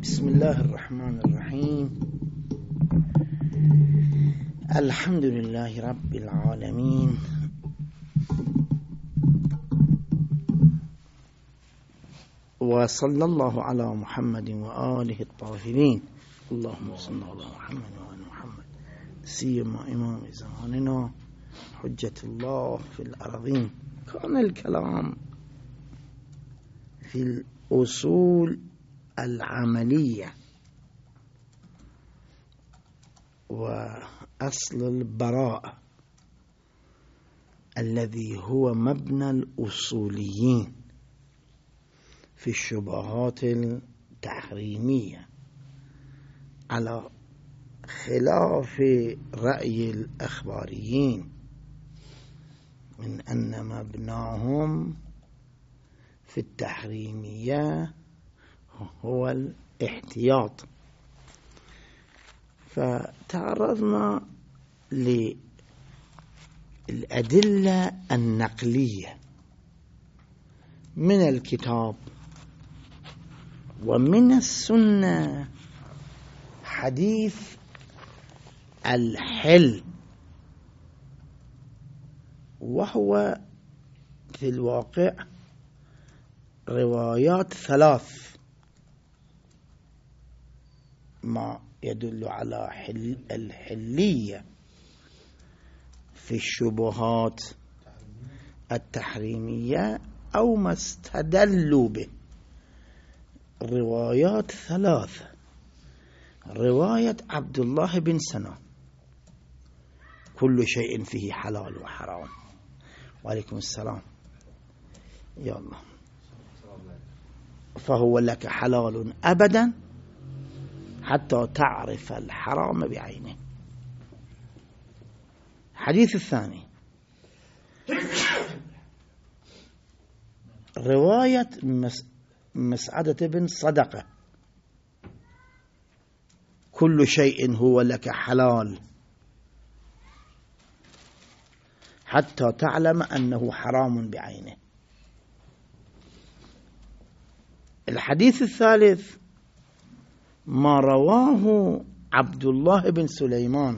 بسم الله الرحمن الرحيم. الحمد لله رب العالمين، وصلى الله على محمد وآله الطاهرين. اللهم صل على محمد وآل محمد سيما إمام زماننا حجة الله في الأرضين. كان الكلام في الأصول العملية وأصل البراءة الذي هو مبنى الأصوليين في الشبهات التحريمية، على خلاف رأي الأخباريين من أن مبناهم في التحريمية هو الاحتياط. فتعرضنا للأدلة النقلية من الكتاب ومن السنة، حديث الحل، وهو في الواقع روايات ثلاث، ما يدل على الحلية في الشبهات التحريمية أو ما استدلوا به. روايات ثلاثة: رواية عبد الله بن سنان كل شيء فيه حلال وحرام. وعليكم السلام. يا الله. فهو لك حلال أبدا حتى تعرف الحرام بعينه. الحديث الثاني رواية مسعدة بن صدقة كل شيء هو لك حلال حتى تعلم أنه حرام بعينه. الحديث الثالث ما رواه عبد الله بن سليمان: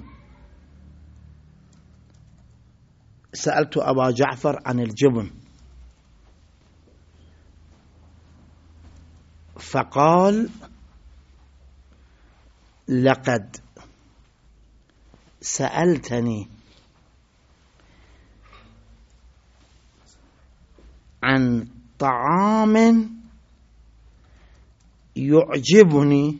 سألت أبا جعفر عن الجبن فقال: لقد سألتني عن طعام يعجبني،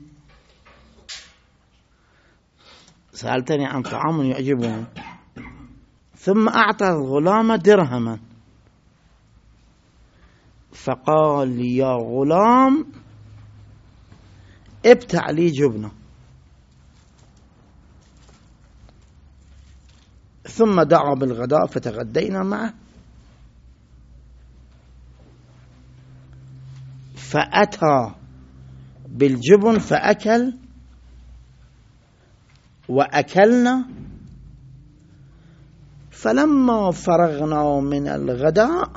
سألتني عن طعام يعجبني، ثم أعطى الغلام درهما فقال لي: يا غلام ابتع لي جبنة. ثم دعا بالغداء فتغدينا معه، فأتى بالجبن فأكل وأكلنا. فلما فرغنا من الغداء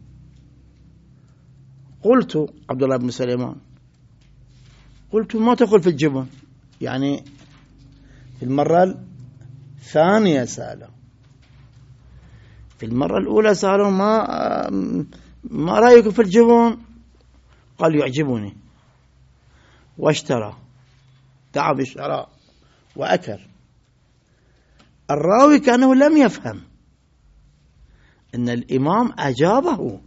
قلت، عبد الله بن سليمان، قلت: ما تقول في الجبن؟ يعني في المرة الثانية سأله. في المرة الأولى سأله: ما رأيك في الجبن؟ قال: يعجبني. واشترى، دعا بالشراء وأكل. الراوي كأنه لم يفهم أن الإمام أجابه،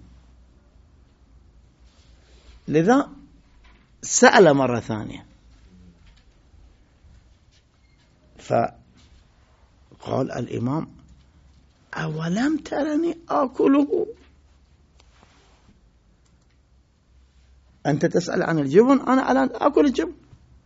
لذا سأل مرة ثانية، فقال الإمام: أولم ترني آكله؟ أنت تسأل عن الجبن، أنا الآن آكل الجبن.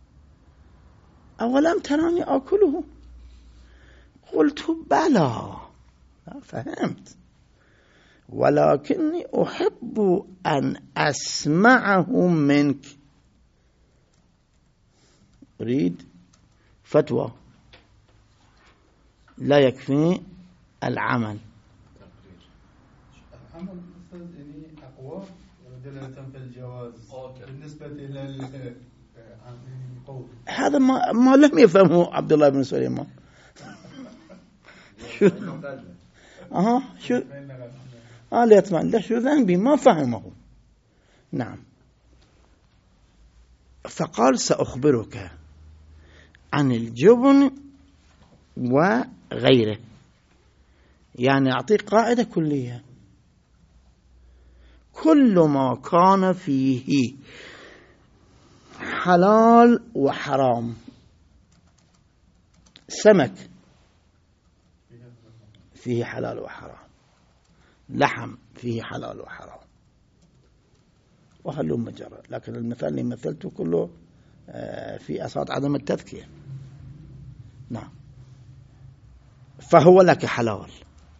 أولم تراني آكله؟ قلت: بلى، فهمت، ولكني أحب أن أسمعه منك. أريد فتوى، لا يكفي العمل. العمل أقوى دلالة في الجواز بالنسبة إلى هذا ما لم يفهمه عبد الله بن سليمان. شو شو ليتمنى شو ذنبي ما فهمه. نعم. فقال سأخبرك عن الجبن وغيره، يعني أعطيك قاعدة كلية: كل ما كان فيه حلال وحرام، سمك فيه حلال وحرام، لحم فيه حلال وحرام، وهلم مجرى. لكن المثال اللي مثلته كله في أساس عدم التذكية. نعم. فهو لك حلال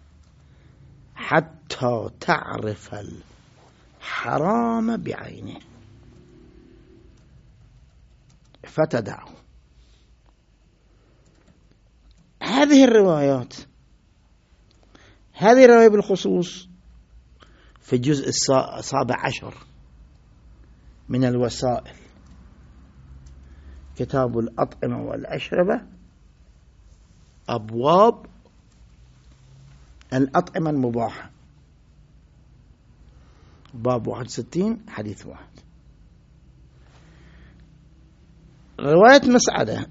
حتى تعرف الحرام بعينه فتدعه. هذه الروايات، هذه الرواية بالخصوص في الجزء 17 من الوسائل، كتاب الأطعمة والأشربة، أبواب الأطعمة المباحة، باب 61 حديث 1. رواية مسعدة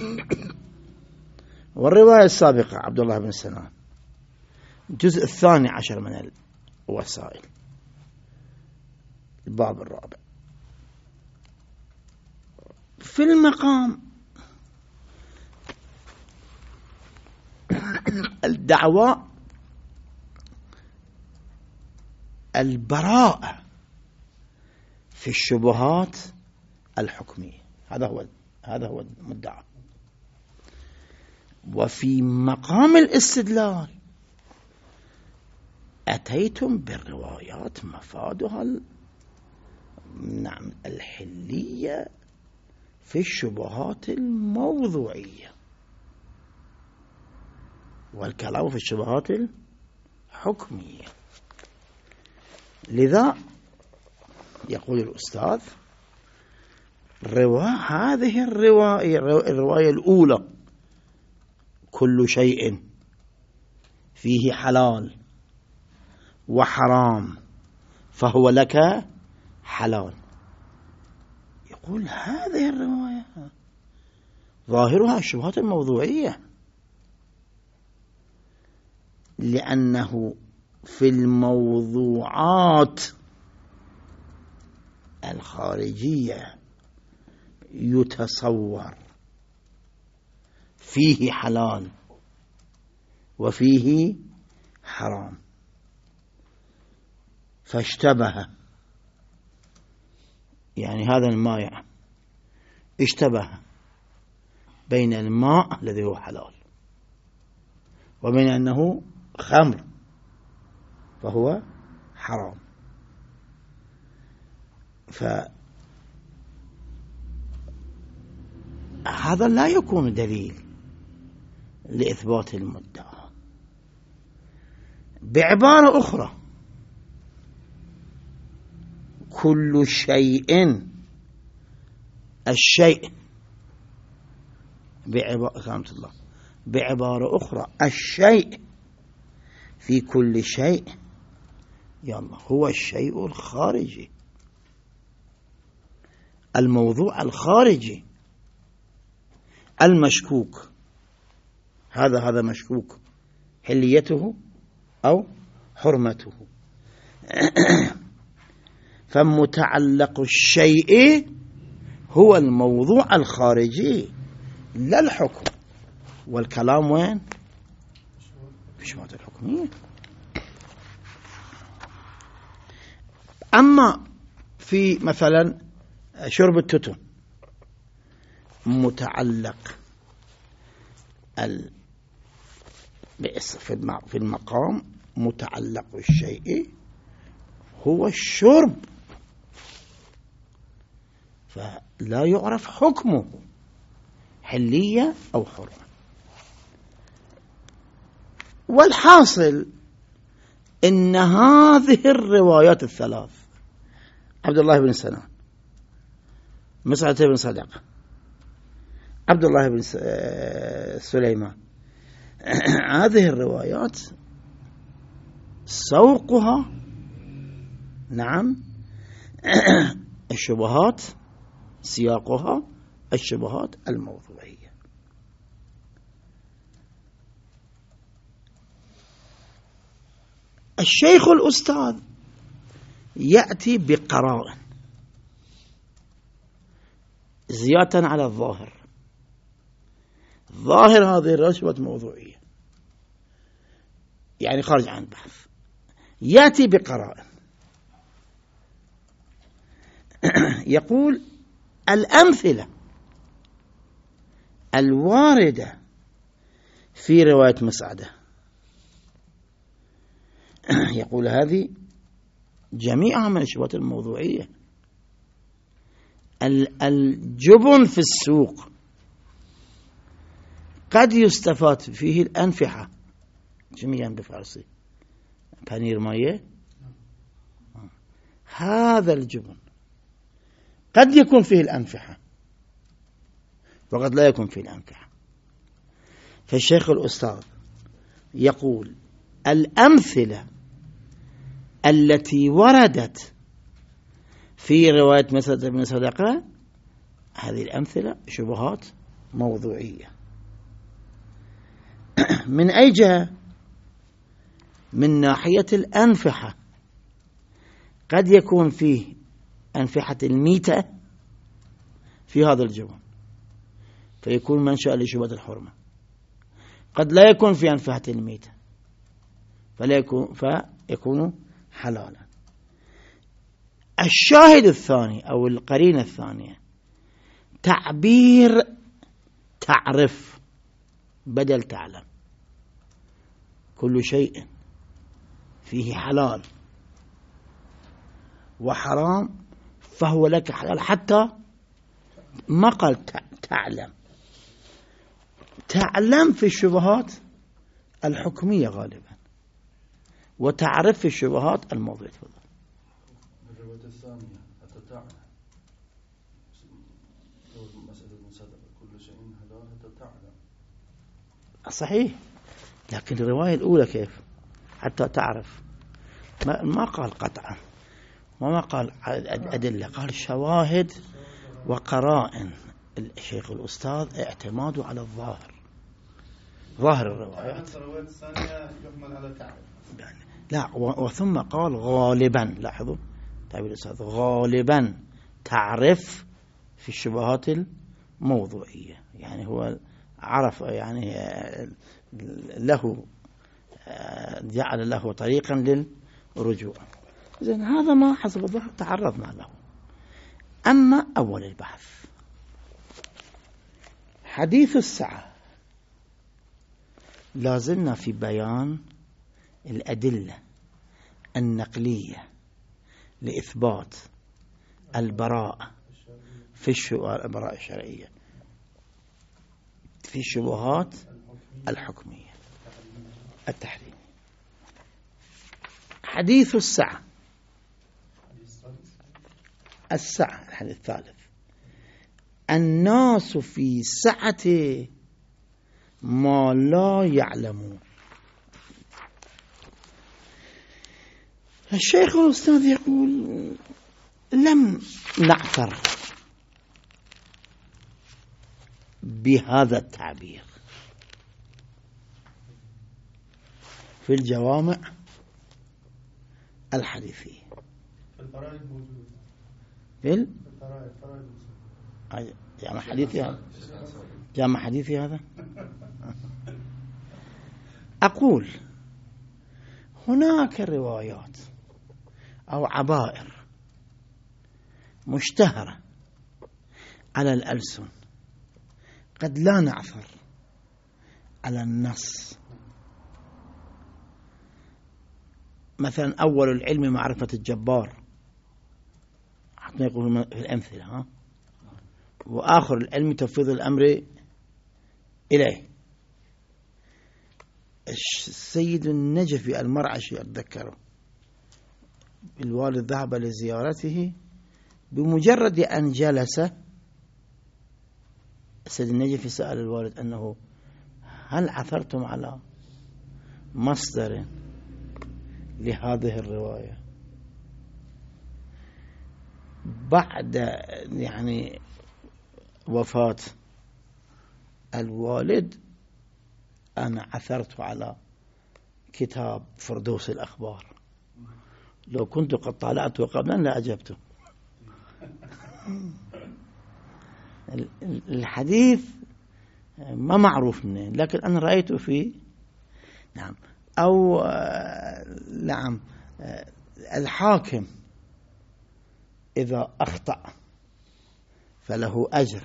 والرواية السابقة عبد الله بن سنان، الجزء 12 من الوسائل، الباب 4. في المقام الدعوة البراءة في الشبهات الحكمية، هذا هو المدعى. وفي مقام الاستدلال أتيتم بالروايات مفادها نعم الحلية في الشبهات الموضوعية، والكلام في الشبهات الحكمية. لذا يقول الأستاذ هذه الرواية الأولى: كل شيء فيه حلال وحرام فهو لك حلال. يقول هذه الرواية ظاهرها الشبهات الموضوعية، لأنه في الموضوعات الخارجية يتصور فيه حلال وفيه حرام، فاشتبه، يعني هذا المائع اشتبه بين الماء الذي هو حلال وبين أنه خمر فهو حرام. فهذا لا يكون دليل لإثبات المدعى. بعبارة أخرى: كل شيء، الشيء بعبارة أخرى الشيء في كل شيء يلا هو الشيء الخارجي، الموضوع الخارجي المشكوك. هذا مشكوك حليته أو حرمته. فمتعلق الشيء هو الموضوع الخارجي لا الحكم. والكلام وين؟ في الشبهات الحكمية. أما في مثلا شرب التتن متعلق في المقام متعلق الشيء هو الشرب، فلا يعرف حكمه حلية أو حرمة. والحاصل إن هذه الروايات الثلاث، عبد الله بن سنان مسعدة بن صدقة، عبد الله بن سليمان. هذه الروايات سوقها نعم الشبهات، سياقها الشبهات الموضوعية. الشيخ الأستاذ يأتي بقرائن زيادة على الظاهر. ظاهر هذه الرشوة موضوعية، يعني خارج عن البحث. يأتي بقرائن يقول الأمثلة الواردة في رواية مسعدة، يقول هذه جميعها من الشبهات الموضوعية. الجبن في السوق قد يستفاد فيه الأنفحة، جميعا بفارسي بانير مايه. هذا الجبن قد يكون فيه الأنفحة وقد لا يكون فيه الأنفحة. فالشيخ الأستاذ يقول الأمثلة التي وردت في رواية مسعدة بن صدقة هذه الأمثلة شبهات موضوعية. من أي جهة؟ من ناحية الأنفحة، قد يكون فيه أنفحة الميتة في هذا الجبن فيكون منشأ لشبهة الحرمة، قد لا يكون في أنفحة الميتة فيكون حلالا. الشاهد الثاني أو القرينة الثانية تعبير تعرف بدل تعلم. كل شيء فيه حلال وحرام فهو لك حلال، حتى ما قال تعلم. تعلم في الشبهات الحكمية غالبا، وتعرف في الشبهات الموضوعية. الرواية الثانية حتى تعلم مسألة صدق كل شيء حلال حتى تعلم. صحيح، لكن الرواية الأولى كيف؟ حتى تعرف، ما قال قطعا وما قال أدلة، قال شواهد وقرائن. الشيخ الأستاذ اعتماده على الظاهر، ظاهر الروايات. الرواية الثانية يحمل على تعرف. لا، وثم قال غالبا، لاحظوا تعبير الأستاذ، غالبا تعرف في الشبهات الموضوعية، يعني هو عرف، يعني له جعل له طريقا للرجوع. إذن هذا ما حسب الظاهر تعرضنا له. أما أول البحث حديث الساعة، لازلنا في بيان الأدلة النقلية لإثبات البراءة في البراءة الشرعية في الشبهات الحكمية التحريمية. حديث الساعة، الساعة الحديث الثالث، الناس في سعة ما لا يعلمون. الشيخ الأستاذ يقول لم نعثر بهذا التعبير في الجوامع الحديثية. في الفرائض موجود. في الفرائض جامع حديثي هذا، جامع حديثي هذا. أقول هناك روايات أو عبائر مشتهرة على الألسن قد لا نعثر على النص. مثلا أول العلم معرفة الجبار، حتى يقول في الأمثلة، وآخر العلم تفويض الأمر إليه. السيد النجفي المرعشي أتذكره، الوالد ذهب لزيارته، بمجرد أن جلس السيد النجفي سأل الوالد أنه هل عثرتم على مصدر لهذه الرواية بعد يعني وفاة الوالد؟ أنا عثرت على كتاب فردوس الأخبار، لو كنت قد طالعته قبلا لأجبته. الحديث ما معروف منين، لكن أنا رأيته فيه. نعم. أو نعم، الحاكم إذا أخطأ فله أجر،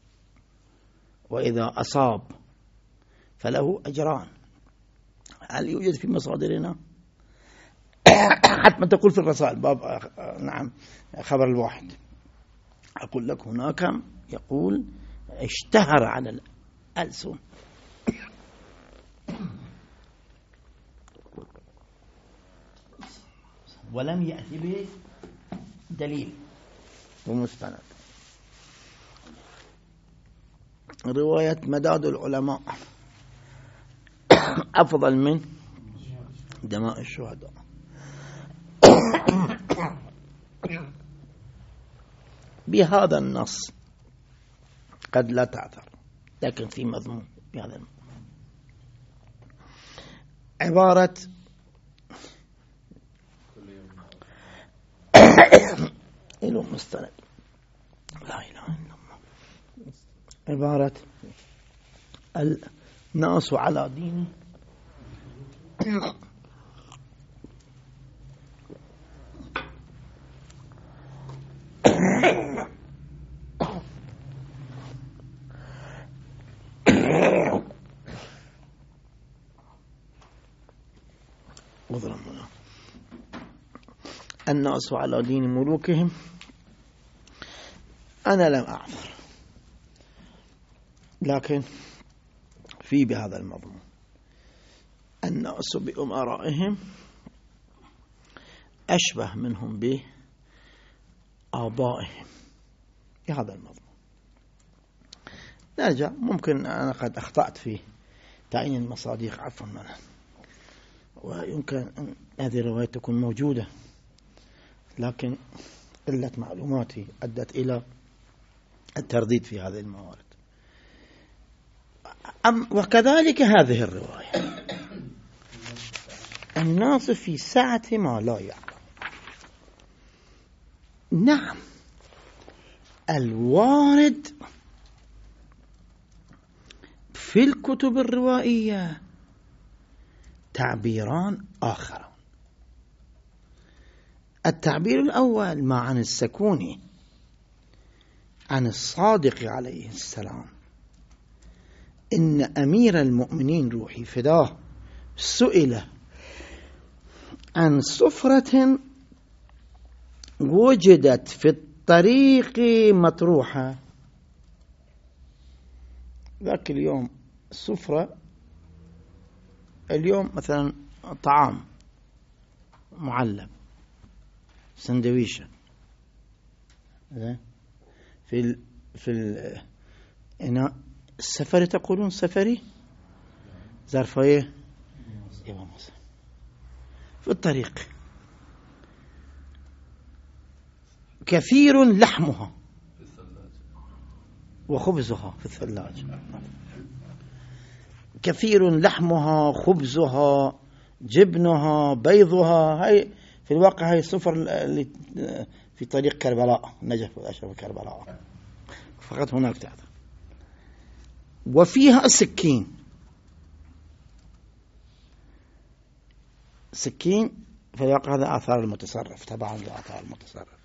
وإذا أصاب فله أجران. هل يوجد في مصادرنا؟ حتى تقول في الرسائل باب نعم خبر الواحد، أقول لك هناك يقول اشتهر على الألسن ولم يأتي به دليل ومستند. رواية مداد العلماء أفضل من دماء الشهداء. بهذا النص قد لا تعثر، لكن في مضمون بهذا عبارة إلو مستند لا إله إلا الله، عبارة الناس على دين الناس على دين ملوكهم. أنا لم أعثر، لكن في بهذا المضمون الناس بأمرائهم أشبه منهم بآبائهم، بهذا المضمون. نرجع، ممكن أنا قد أخطأت في تعيين المصادق، عفوا منها، ويمكن أن هذه الرواية تكون موجودة، لكن قلة معلوماتي أدت إلى الترديد في هذه الموارد. وكذلك هذه الرواية الناس في سعة ما لا يعلم. نعم، الوارد في الكتب الروائية تعبيران آخر. التعبير الأول ما عن السكوني عن الصادق عليه السلام إن أمير المؤمنين روحي فداه سئل عن سفرة وجدت في الطريق مطروحة. ذاك اليوم السفرة، اليوم مثلا طعام معلب سندويشة في الإناء السفري، تقولون سفري ظرفية في الطريق، كثير لحمها وخبزها في الثلاجة، كثير لحمها خبزها جبنها بيضها. هاي في الواقع هاي السفر اللي في طريق كربلاء، نجف وأشرف كربلاء، فقط هناك تعرف. وفيها السكين، سكين في الواقع هذا آثار المتصرف، طبعا آثار المتصرف.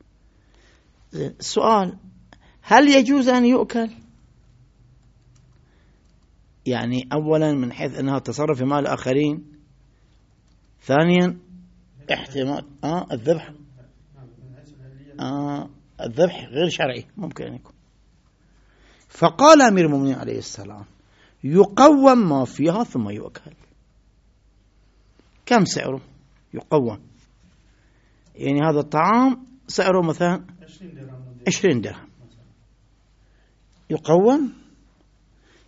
السؤال: هل يجوز أن يؤكل؟ يعني أولا من حيث أنها تصرف في مال الآخرين، ثانيا احتمال الذبح الذبح غير شرعي ممكن أن يكون. فقال أمير المؤمنين عليه السلام: يقوم ما فيها ثم يؤكل. كم سعره يقوم؟ يعني هذا الطعام سعره مثلا 20 درهم، يقوم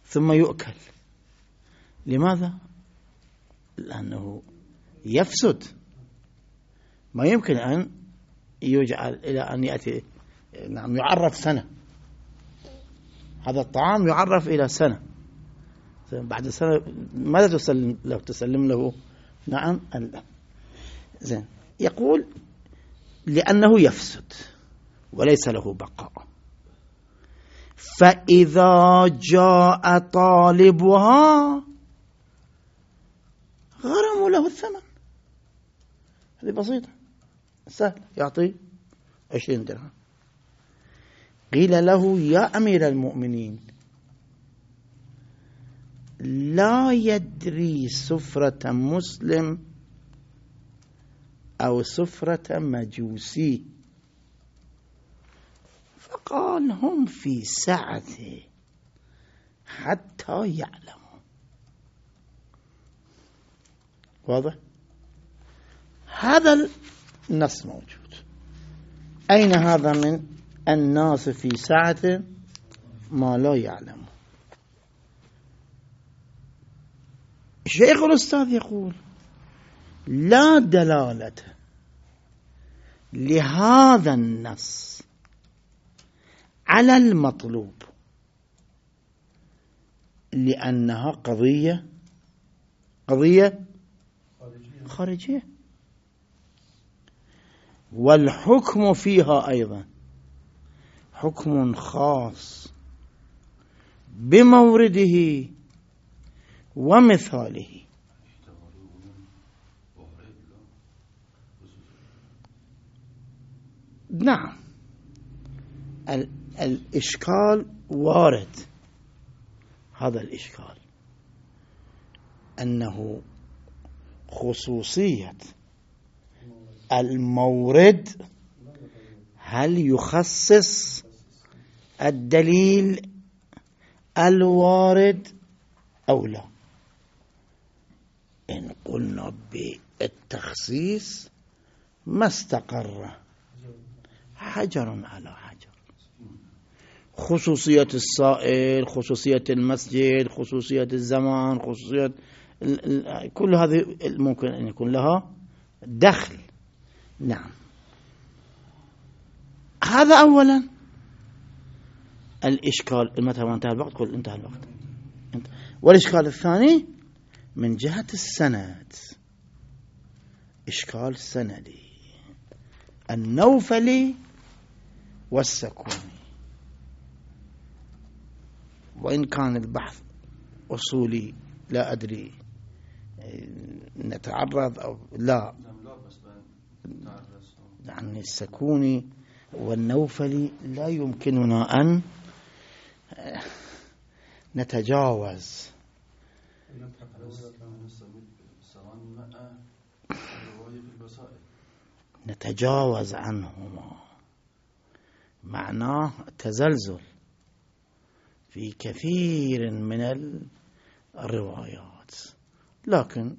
ثم يؤكل. لماذا؟ لأنه يفسد، ما يمكن أن يجعل إلى أن يأتي، نعم، يعرف سنة، هذا الطعام يعرف إلى سنة، بعد سنة ماذا تسلم له؟ تسلم له نعم زين. يقول لأنه يفسد وليس له بقاء، فإذا جاء طالبها غرموا له الثمن. هذه بسيطة سهل، يعطي 20 درهم. قيل له يا أمير المؤمنين لا يدري سفرة مسلم أو سفرة مجوسي. فقال هم في سعة حتى يعلموا. واضح؟ هذا النص موجود. أين هذا من الناس في سعة ما لا يعلم؟ شيخ الأستاذ يقول لا دلالة لهذا النص على المطلوب، لأنها قضية خارجية، والحكم فيها أيضا حكم خاص بمورده ومثاله. نعم، الإشكال وارد، هذا الإشكال أنه خصوصية المورد هل يخصص الدليل الوارد أو لا. إن قلنا بالتخصيص ما استقر حجر على حجر، خصوصية السائل، خصوصية المسجد، خصوصية الزمان، خصوصية كل هذه ممكن أن يكون لها دخل. نعم، هذا أولا الإشكال. متى ما انتهى الوقت قل انتهى الوقت. والإشكال الثاني من جهة السند، إشكال سندي، النوفلي والسكوني. وإن كان البحث أصولي لا أدري نتعرض أو لا، يعني السكوني والنوفلي لا يمكننا أن نتجاوز عنهما، معناه تزلزل في كثير من الروايات. لكن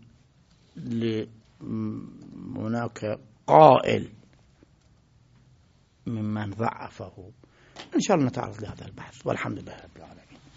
هناك قائل ممن ضعفه، إن شاء الله نتعرض لهذا البحث، والحمد لله رب العالمين.